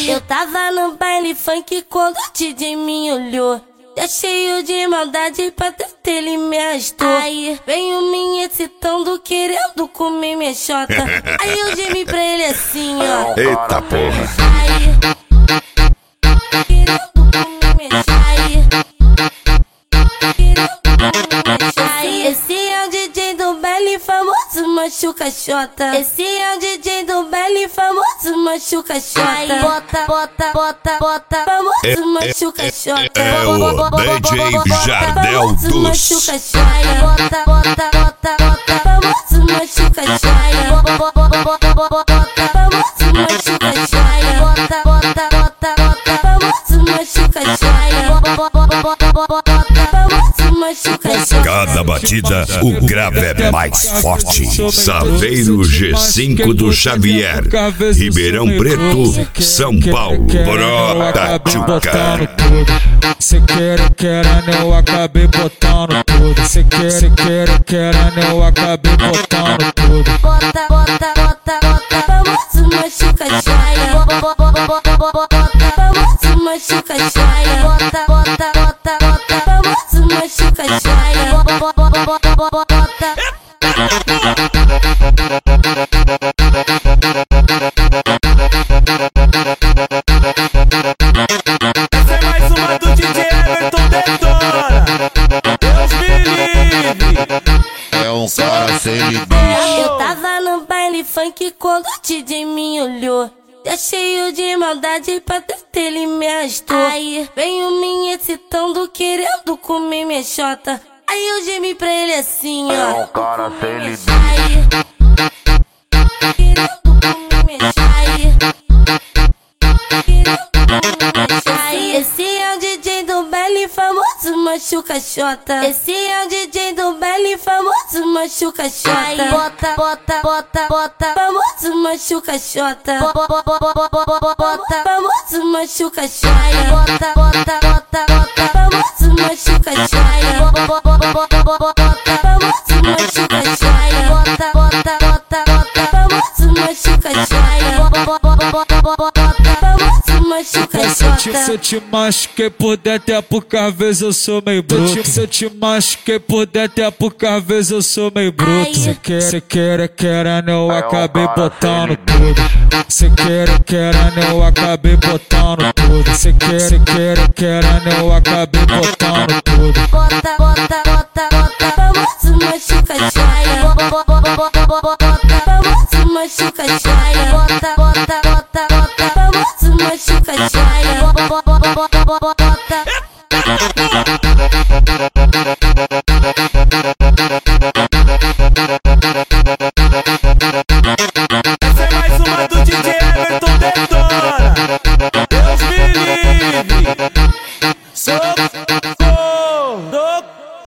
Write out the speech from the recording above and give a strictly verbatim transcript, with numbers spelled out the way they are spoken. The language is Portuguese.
Aí eu tava no baile funk quando o D J me olhou. Já cheio de maldade pra dentro ele me arrastou. Aí veio me excitando, querendo comer minha xota. Aí eu gemi pra ele assim, ó. Eita porra. Aí querendo comer minha xota. Aí esse é o D J do baile famoso machuca xota. Esse é o D J do baile famoso machuca xota. Aí bota, bota, bota, bota, famoso machuca xota. É o D J Jardel dos. Machuca xota. Aí bota, bota, bota, bota, famoso machuca xota. Aí bota, bota, bota, famoso machuca xota. Aí bota, bota, bota, bota, famoso machuca xota. Aí bota, bota, bota, famoso machuca xota. Cada batida, o grave é mais forte. Saveiro G cinco do Xavier, Ribeirão Preto, São Paulo. Brota, tchuca. Cê quer, quer, eu acabei botando tudo. Cê quer, cê quer, quer, eu acabei botando tudo. Bota, bota, bota, bota, famoso machuca xota. Bota, bota, bota, famoso machuca xota. Bota, bota, bota, bota, famoso machuca xota. Bota, bota, bota, bota. Essa é mais uma do D J Everton Detona. Deus me livre. É um cara sem limite. Eu tava no baile funk quando o D J me olhou. Já cheio de maldade pra dentro ele me arrastou. Aí veio me excitando, querendo comer minha xota. Aí eu gemi pra ele assim, ó. É um cara sem limite. Aí querendo comer minha xota. Aí esse é o D J do baile famoso machuca xota. Esse é o D J do baile famoso machuca xota. Aí bota, bota, bota, bota, famoso machuca xota. Bota, bota, famoso machuca xota. Aí bota, bota, bota, bota, famoso machuca xota. Aí bota, bota, bota, famoso machuca xota. Aí bota, bota, bota, bota, famoso machuca xota. Aí bota, bota, bota, famoso machuca xota. Se eu te machuquei por dentro é porque às vezes eu sou meio bruto. Se eu te machuquei por dentro é porque às vezes eu sou meio bruto. Cê quer, cê quer, quer, eu acabei botando tudo. Cê quer, quer, eu acabei botando tudo. Cê quer, cê quer, quer, eu acabei botando tudo. Bota, bota, bota, bota, famoso machuca xota. Bota, bota, bota, famoso machuca xota. Bota, bota, bota, bota, famoso machuca xota. Bota, bota, bota. Essa é mais uma do D J Everton Detona. Deus me livre. Sou